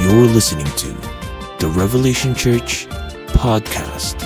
You're listening to the Revelation Church Podcast.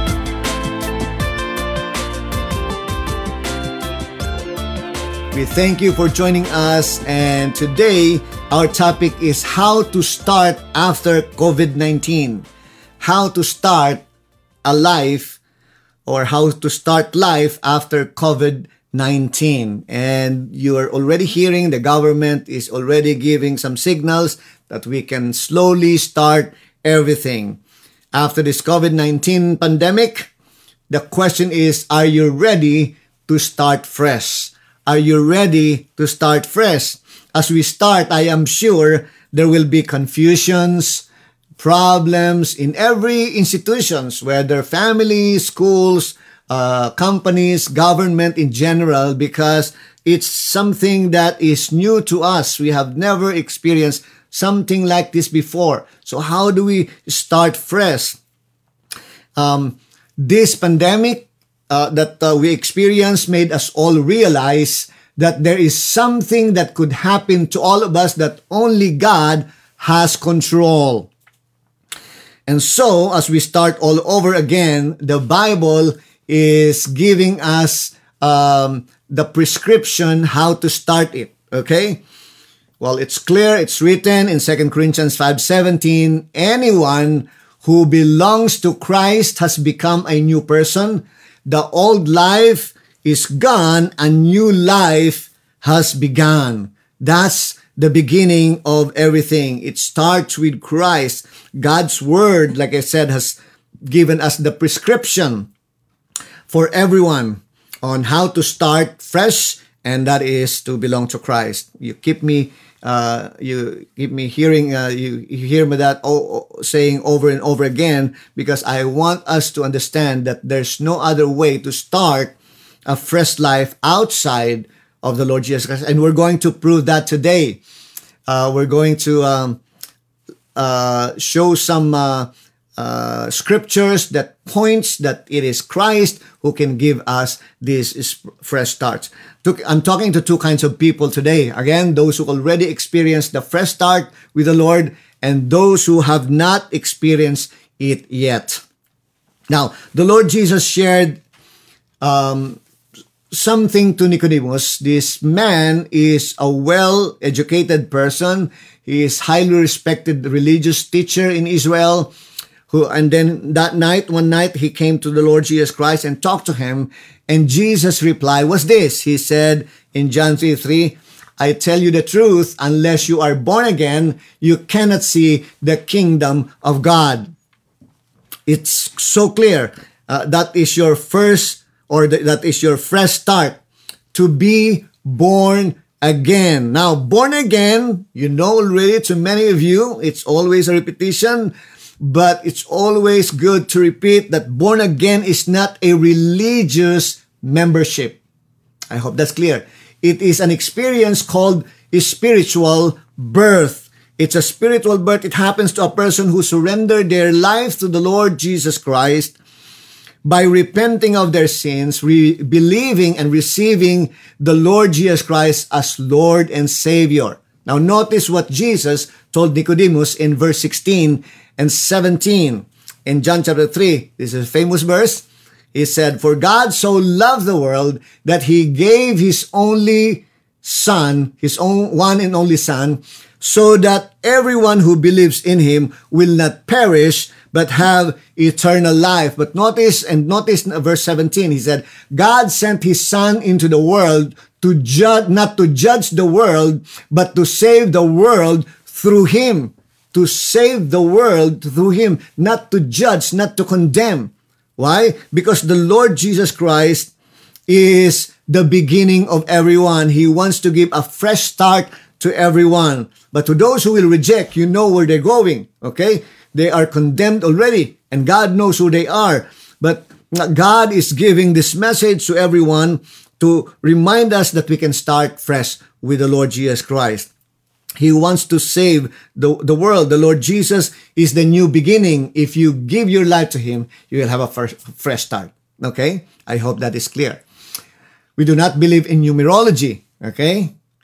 We thank you for joining us, and today our topic is how to start after COVID-19. How to start a life, or how to start life after COVID-19. And you are already hearing the government is already giving some signals that we can slowly start everything. After this COVID-19 pandemic, the question is, are you ready to start fresh? Are you ready to start fresh? As we start, I am sure there will be confusions, problems in every institutions, whether families, schools, companies, government in general, because it's something that is new to us. We have never experienced something like this before. So how do we start fresh? This pandemic that we experienced made us all realize that there is something that could happen to all of us that only God has control. And so, as we start all over again, the Bible is giving us the prescription how to start it. Okay? Well, it's clear, it's written in 2 Corinthians 5:17, anyone who belongs to Christ has become a new person. The old life is gone, a new life has begun. That's the beginning of everything. It starts with Christ. God's word, like I said, has given us the prescription for everyone on how to start fresh, and that is to belong to Christ. You keep me hearing, you hear me that saying over and over again, because I want us to understand that there's no other way to start a fresh life outside of the Lord Jesus Christ. And we're going to prove that today. We're going to show some scriptures that points that it is Christ who can give us these fresh starts. I'm talking to two kinds of people today. Again, those who already experienced the fresh start with the Lord, and those who have not experienced it yet. Now, the Lord Jesus shared something to Nicodemus. This man is a well-educated person. He is highly respected religious teacher in Israel. And then one night, he came to the Lord Jesus Christ and talked to him. And Jesus' reply was this. He said in John 3:3, I tell you the truth, unless you are born again, you cannot see the kingdom of God. It's so clear. That is your first, that is your fresh start, to be born again. Now, born again, you know already, to many of you, it's always a repetition. But it's always good to repeat that born again is not a religious membership. I hope that's clear. It is an experience called a spiritual birth. It's a spiritual birth. It happens to a person who surrendered their life to the Lord Jesus Christ by repenting of their sins, believing and receiving the Lord Jesus Christ as Lord and Savior. Now notice what Jesus told Nicodemus in verse 16 and 17. In John chapter 3, this is a famous verse. He said, for God so loved the world that he gave his only son, his own one and only son, so that everyone who believes in him will not perish, but have eternal life. But notice verse 17, he said, God sent his son into the world to judge, not to judge the world, but to save the world through him. To save the world through him, not to judge, not to condemn. Why? Because the Lord Jesus Christ is the beginning of everyone. He wants to give a fresh start to everyone. But to those who will reject, you know where they're going. Okay? They are condemned already, and God knows who they are. But God is giving this message to everyone to remind us that we can start fresh with the Lord Jesus Christ. He wants to save the world. The Lord Jesus is the new beginning. If you give your life to him, you will have a fresh start. Okay? I hope that is clear. We do not believe in numerology. Okay?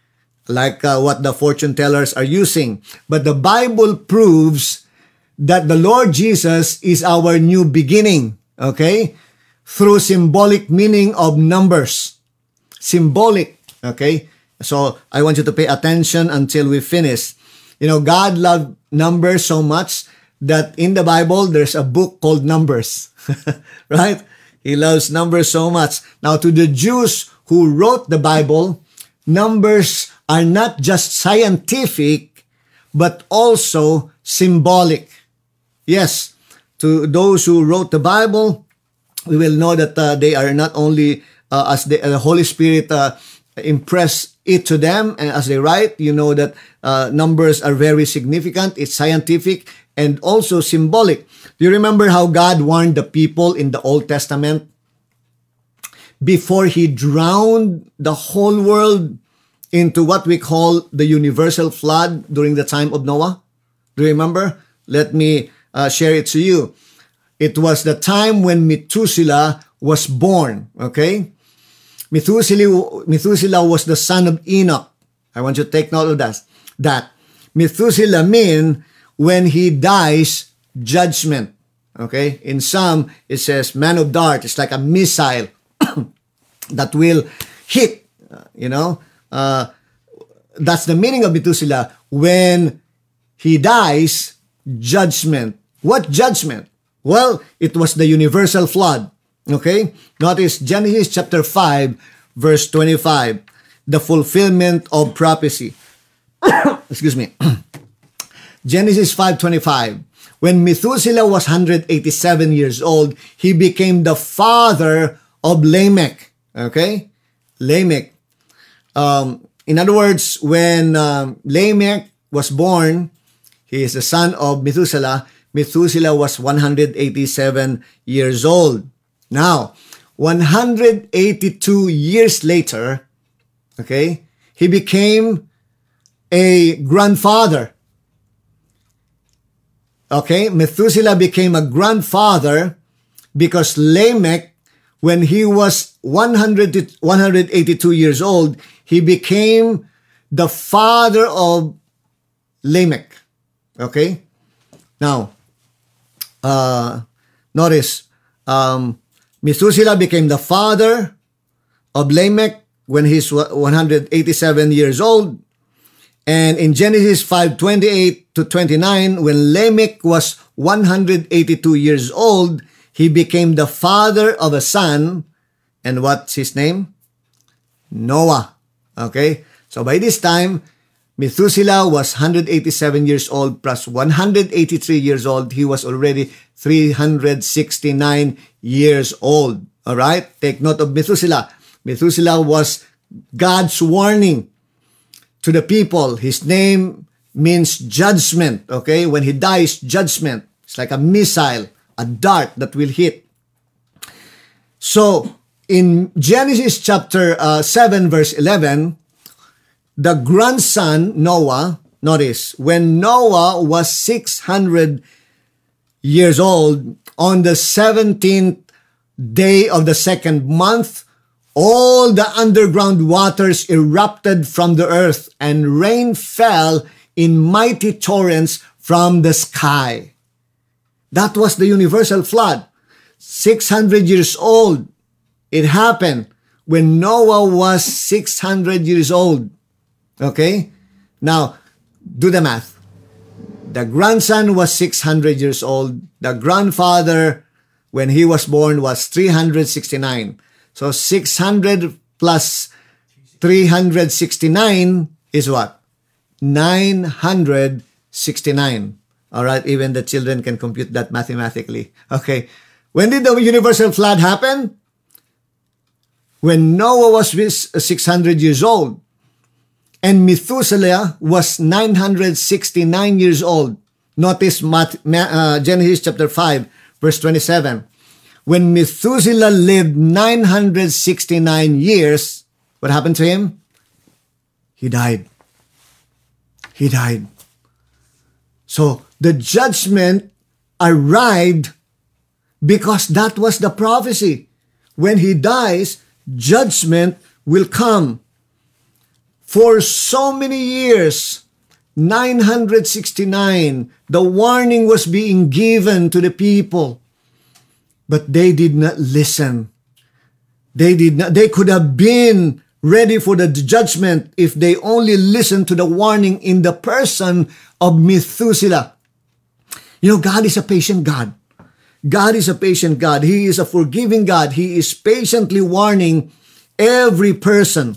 like what the fortune tellers are using. But the Bible proves that the Lord Jesus is our new beginning, okay? Through symbolic meaning of numbers. Symbolic, okay? So I want you to pay attention until we finish. You know, God loved numbers so much that in the Bible, there's a book called Numbers, right? He loves numbers so much. Now, to the Jews who wrote the Bible, numbers are not just scientific, but also symbolic. Yes, to those who wrote the Bible, we will know that they are not only, as the Holy Spirit impressed it to them, and as they write, you know that numbers are very significant. It's scientific and also symbolic. Do you remember how God warned the people in the Old Testament before He drowned the whole world into what we call the universal flood during the time of Noah? Do you remember? Let me share it to you. It was the time when Methuselah was born, okay? Methuselah was the son of Enoch. I want you to take note of that. Methuselah means when he dies, judgment. Okay? In some, it says man of dart. It's like a missile that will hit, that's the meaning of Methuselah. When he dies, judgment. What judgment? Well, it was the universal flood. Okay? Notice Genesis chapter 5, verse 25. The fulfillment of prophecy. Excuse me. Genesis 5:25. When Methuselah was 187 years old, he became the father of Lamech. Okay? Lamech. In other words, when Lamech was born, he is the son of Methuselah. Methuselah was 187 years old. Now, 182 years later, okay, he became a grandfather. Okay, Methuselah became a grandfather because Lamech, when he was 182 years old, he became the father of Lamech. Okay? Now, notice, Methuselah became the father of Lamech when he's 187 years old. And in Genesis 5:28 to 29, when Lamech was 182 years old, he became the father of a son. And what's his name? Noah. Okay? So by this time, Methuselah was 187 years old plus 183 years old. He was already 369 years old. All right? Take note of Methuselah. Methuselah was God's warning to the people. His name means judgment. Okay? When he dies, judgment. It's like a missile, a dart that will hit. So, in Genesis chapter 7, verse 11, the grandson, Noah, notice, when Noah was 600 years old, on the 17th day of the second month, all the underground waters erupted from the earth, and rain fell in mighty torrents from the sky. That was the universal flood. 600 years old. It happened when Noah was 600 years old. Okay? Now, do the math. The grandson was 600 years old. The grandfather, when he was born, was 369. So 600 plus 369 is what? 969. All right, even the children can compute that mathematically. Okay. When did the universal flood happen? When Noah was 600 years old. And Methuselah was 969 years old. Notice Genesis chapter 5, verse 27. When Methuselah lived 969 years, what happened to him? He died. He died. So the judgment arrived because that was the prophecy. When he dies, judgment will come. For so many years, 969, the warning was being given to the people, but they did not listen. They could have been ready for the judgment if they only listened to the warning in the person of Methuselah. You know, God is a patient God. God is a patient God. He is a forgiving God. He is patiently warning every person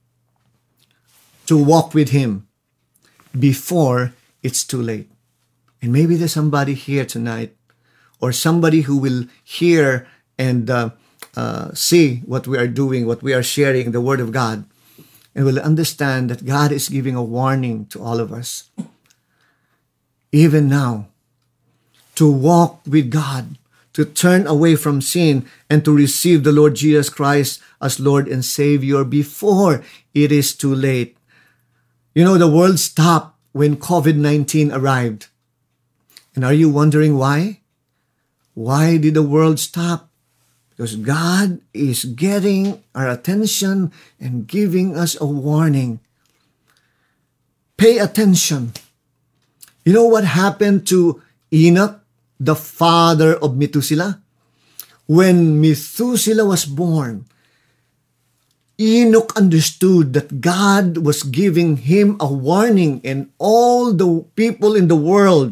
to walk with Him before it's too late. And maybe there's somebody here tonight, or somebody who will hear and see what we are doing, what we are sharing, the Word of God, and will understand that God is giving a warning to all of us, even now, to walk with God, to turn away from sin, and to receive the Lord Jesus Christ as Lord and Savior before it is too late. You know, the world stopped when COVID-19 arrived. And are you wondering why? Why did the world stop? Because God is getting our attention and giving us a warning. Pay attention. You know what happened to Enoch, the father of Methuselah? When Methuselah was born, Enoch understood that God was giving him a warning and all the people in the world.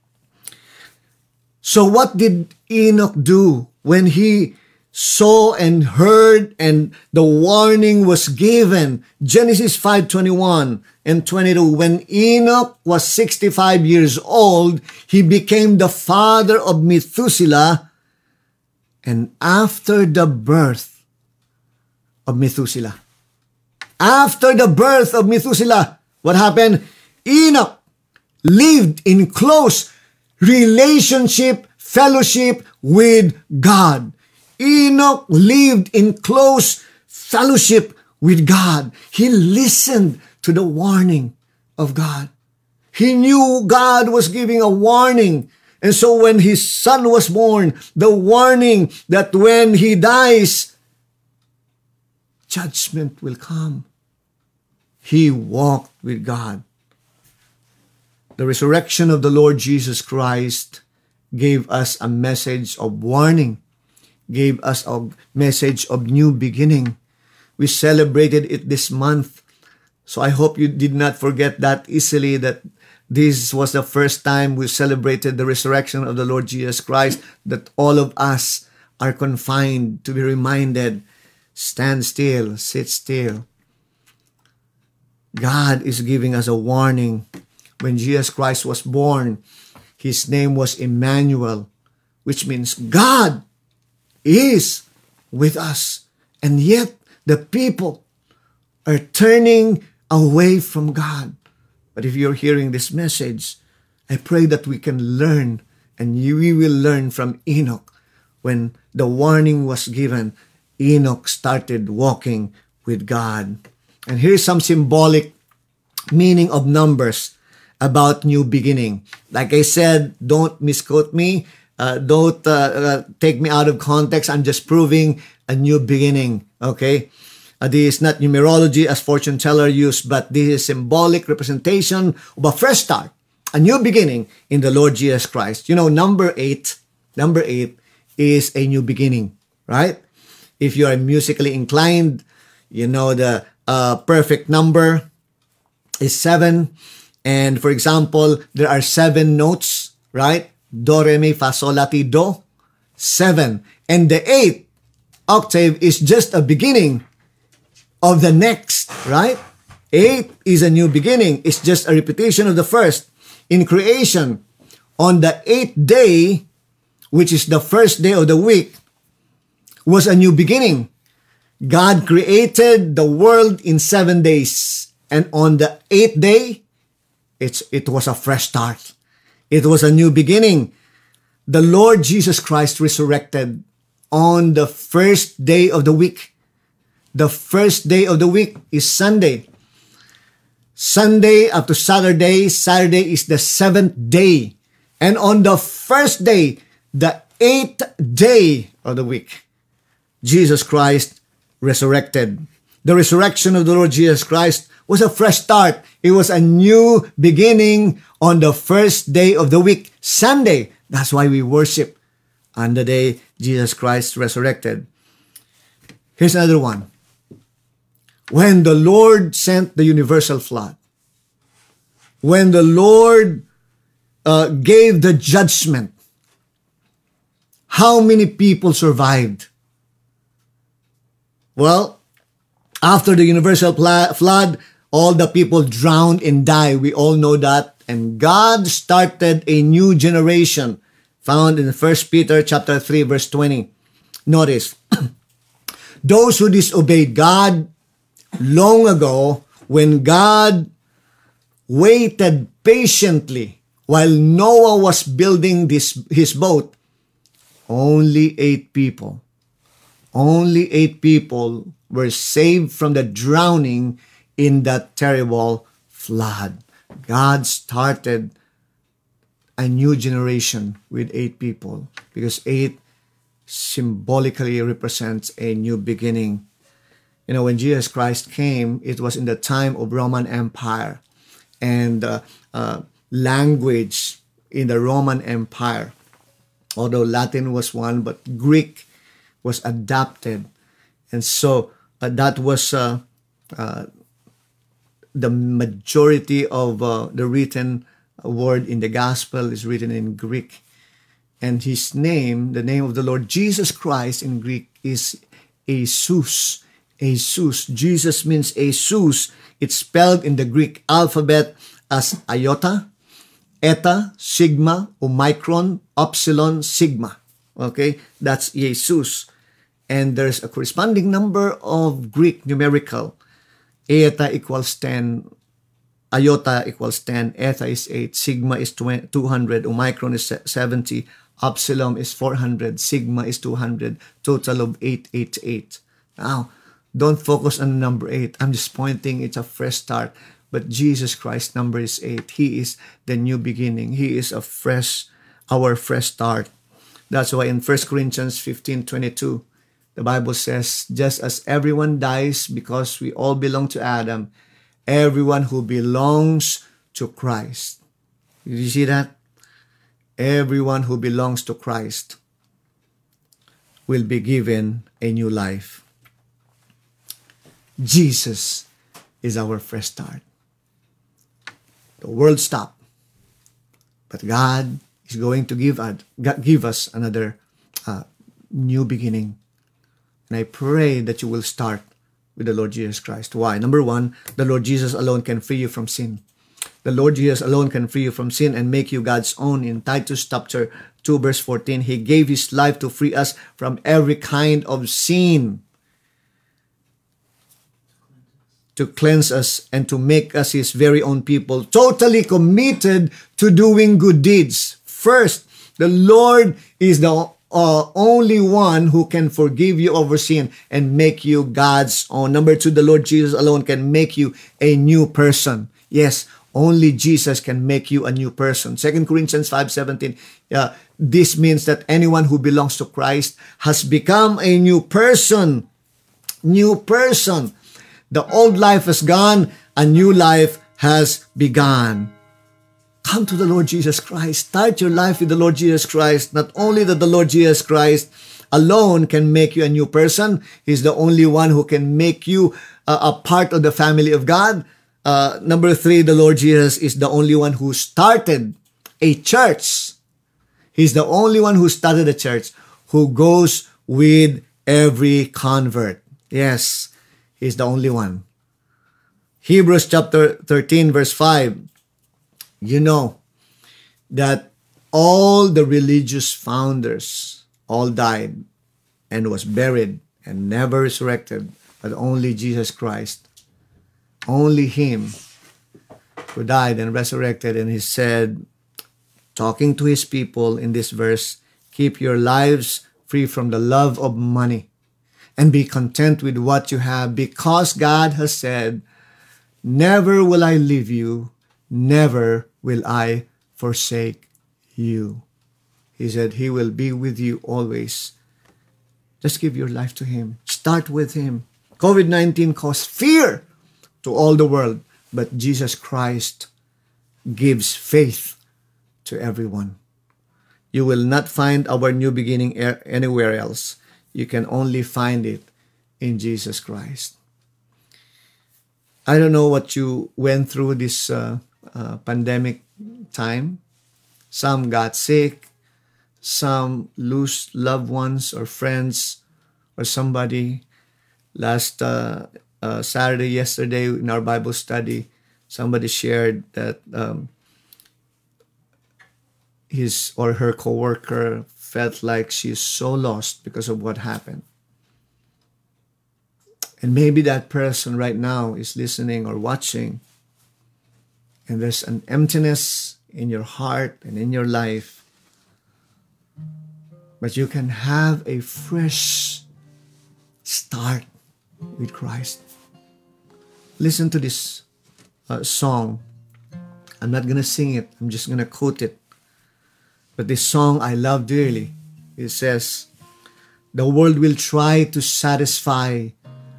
So what did Enoch do when he saw and heard and the warning was given? Genesis 5:21 and 22. When Enoch was 65 years old, he became the father of Methuselah. And after the birth of Methuselah, what happened? Enoch lived in close relationship, fellowship with God. Enoch lived in close fellowship with God. He listened to the warning of God. He knew God was giving a warning. And so when his son was born, the warning that when he dies, judgment will come. He walked with God. The resurrection of the Lord Jesus Christ gave us a message of warning, gave us a message of new beginning. We celebrated it this month. So I hope you did not forget that easily, that this was the first time we celebrated the resurrection of the Lord Jesus Christ, that all of us are confined to be reminded, stand still, sit still. God is giving us a warning. When Jesus Christ was born, His name was Emmanuel, which means God is with us. And yet the people are turning away from God. But if you're hearing this message, I pray that we can learn, and we will learn from Enoch. When the warning was given, Enoch started walking with God. And here's some symbolic meaning of numbers about new beginning. Like I said, don't misquote me. Don't take me out of context. I'm just proving a new beginning. Okay? This is not numerology as fortune teller use, but this is symbolic representation of a fresh start, a new beginning in the Lord Jesus Christ. You know, number eight is a new beginning, right? If you are musically inclined, you know the perfect number is 7. And for example, there are 7 notes, right? Do, re, mi, fa, sol, la, ti, do. 7. And the 8th octave is just a beginning of the next, right? 8 is a new beginning. It's just a repetition of the first. In creation, on the 8th day, which is the first day of the week, was a new beginning. God created the world in 7 days. And on the 8th day, it was a fresh start. It was a new beginning. The Lord Jesus Christ resurrected on the first day of the week. The first day of the week is Sunday. Sunday up to Saturday. Saturday is the 7th day. And on the first day, the 8th day of the week, Jesus Christ resurrected. The resurrection of the Lord Jesus Christ was a fresh start. It was a new beginning on the first day of the week, Sunday. That's why we worship on the day Jesus Christ resurrected. Here's another one. When the Lord sent the universal flood, when the Lord gave the judgment, how many people survived? Well, after the universal flood, all the people drowned and died. We all know that. And God started a new generation, found in 1 Peter chapter 3, verse 20. Notice, those who disobeyed God long ago, when God waited patiently while Noah was building his boat, only 8 people were saved from the drowning in that terrible flood. God started a new generation with 8 people because 8 symbolically represents a new beginning. You know, when Jesus Christ came, it was in the time of Roman Empire, and language in the Roman Empire, although Latin was one, but Greek was adapted. And so that was the majority of the written word in the gospel is written in Greek. And his name, the name of the Lord Jesus Christ in Greek is Jesus. Jesus. Jesus means Jesus. It's spelled in the Greek alphabet as iota, eta, sigma, omicron, epsilon, sigma. Okay, that's Jesus. And there's a corresponding number of Greek numerical. Eta equals 10, iota equals 10, eta is 8, sigma is 200, omicron is 70, epsilon is 400, sigma is 200, total of 888. Now, don't focus on the number 8. I'm just pointing, it's a fresh start. But Jesus Christ's number is 8. He is the new beginning. He is our fresh start. That's why in 1 Corinthians 15:22, the Bible says, just as everyone dies because we all belong to Adam, everyone who belongs to Christ. Did you see that? Everyone who belongs to Christ will be given a new life. Jesus is our fresh start. The world stopped, but God is going to give us another new beginning. And I pray that you will start with the Lord Jesus Christ. Why? Number 1, the Lord Jesus alone can free you from sin. The Lord Jesus alone can free you from sin and make you God's own. In Titus chapter 2, verse 14, He gave His life to free us from every kind of sin, to cleanse us and to make us His very own people, totally committed to doing good deeds. First, the Lord is the only one who can forgive you over sin and make you God's own. Number 2, the Lord Jesus alone can make you a new person. Yes, only Jesus can make you a new person. 2 Corinthians 5:17. This means that anyone who belongs to Christ has become a new person. New person. The old life has gone, a new life has begun. Come to the Lord Jesus Christ. Start your life with the Lord Jesus Christ. Not only that the Lord Jesus Christ alone can make you a new person, He's the only one who can make you a part of the family of God. Number 3, the Lord Jesus is the only one who started a church. He's the only one who started a church, who goes with every convert. Yes, He's the only one. Hebrews chapter 13, verse 5. You know that all the religious founders all died and was buried and never resurrected, but only Jesus Christ. Only Him who died and resurrected. And He said, talking to His people in this verse, keep your lives free from the love of money and be content with what you have, because God has said, never will I leave you, never will I forsake you. He said He will be with you always. Just give your life to Him. Start with Him. COVID-19 caused fear to all the world, but Jesus Christ gives faith to everyone. You will not find our new beginning anywhere else. You can only find it in Jesus Christ. I don't know what you went through this pandemic time. Some got sick. Some lose loved ones or friends or somebody. Last Saturday, yesterday, in our Bible study, somebody shared that his or her coworker felt like she's so lost because of what happened. And maybe that person right now is listening or watching, and there's an emptiness in your heart and in your life. But you can have a fresh start with Christ. Listen to this song. I'm not going to sing it. I'm just going to quote it. But this song I love dearly. It says, "The world will try to satisfy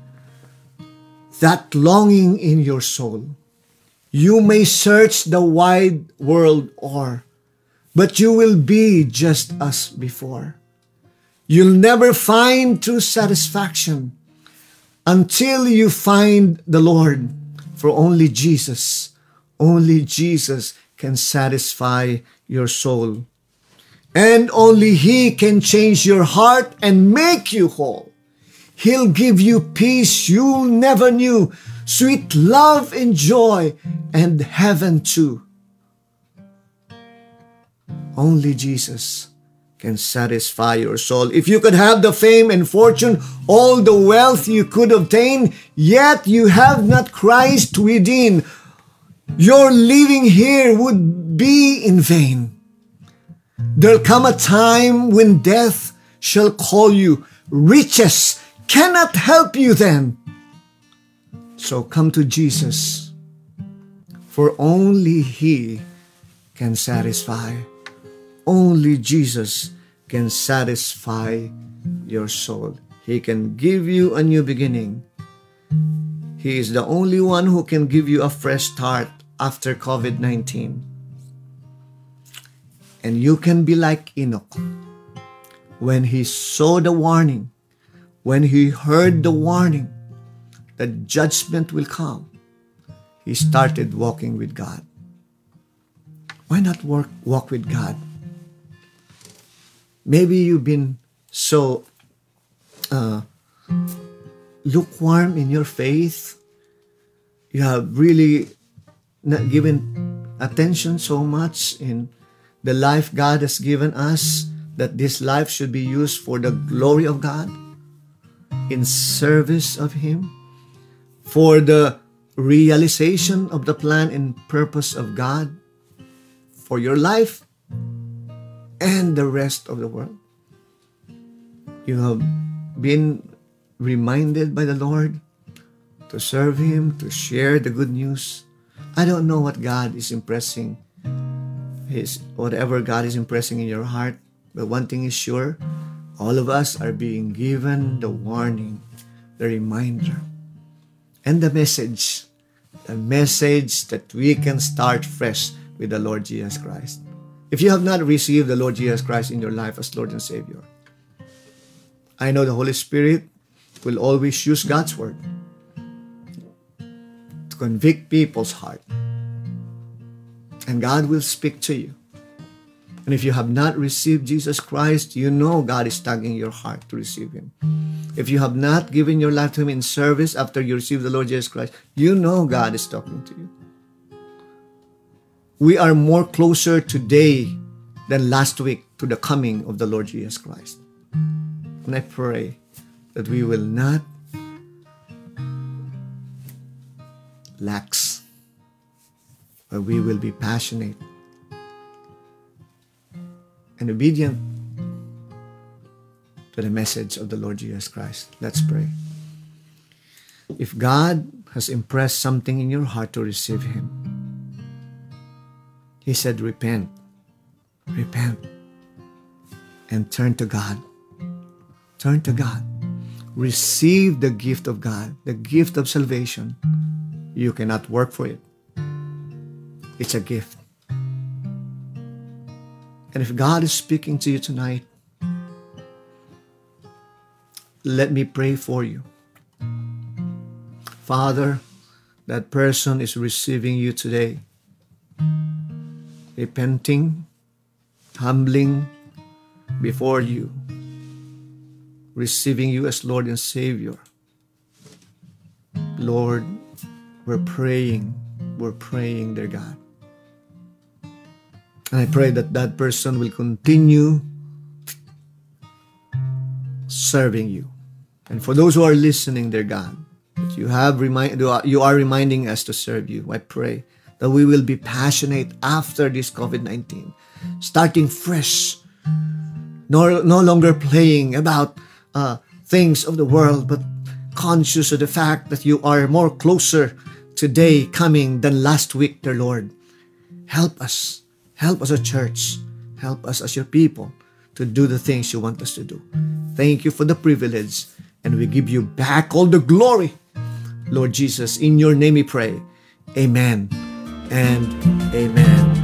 that longing in your soul. You may search the wide world o'er, but you will be just as before. You'll never find true satisfaction until you find the Lord, for only Jesus can satisfy your soul. And only He can change your heart and make you whole. He'll give you peace you never knew, sweet love and joy, and heaven too. Only Jesus can satisfy your soul. If you could have the fame and fortune, all the wealth you could obtain, yet you have not Christ within, your living here would be in vain. There'll come a time when death shall call you. Riches cannot help you then. So come to Jesus, for only He can satisfy. Only Jesus can satisfy your soul. He can give you a new beginning. He is the only one who can give you a fresh start after COVID-19. And you can be like Enoch. When he saw the warning, when he heard the warning that judgment will come, he started walking with God. Why not walk with God? Maybe you've been so lukewarm in your faith. You have really not given attention so much in the life God has given us, that this life should be used for the glory of God, in service of Him, for the realization of the plan and purpose of God for your life and the rest of the world. You have been reminded by the Lord to serve Him, to share the good news. I don't know what God is impressing, whatever God is impressing in your heart, but one thing is sure, all of us are being given the warning, the reminder, and the message that we can start fresh with the Lord Jesus Christ. If you have not received the Lord Jesus Christ in your life as Lord and Savior, I know the Holy Spirit will always use God's Word to convict people's heart. And God will speak to you. And if you have not received Jesus Christ, you know God is tugging your heart to receive Him. If you have not given your life to Him in service after you receive the Lord Jesus Christ, you know God is talking to you. We are more closer today than last week to the coming of the Lord Jesus Christ. And I pray that we will not lax, but we will be passionate and obedient to the message of the Lord Jesus Christ. Let's pray. If God has impressed something in your heart to receive Him, He said, repent, and turn to God. Turn to God. Receive the gift of God, the gift of salvation, You cannot work for it. It's a gift. And if God is speaking to you tonight, let me pray for you. Father, that person is receiving you today, repenting, humbling before you, receiving you as Lord and Savior. Lord, we're praying, dear God. And I pray that that person will continue serving you. And for those who are listening, dear God, that you are reminding us to serve you. I pray that we will be passionate after this COVID-19, starting fresh, no longer playing about things of the world, but conscious of the fact that you are more closer today coming than last week, dear Lord. Help us as a church, help us as your people to do the things you want us to do. Thank you for the privilege, and we give you back all the glory. Lord Jesus, in your name we pray. Amen and amen.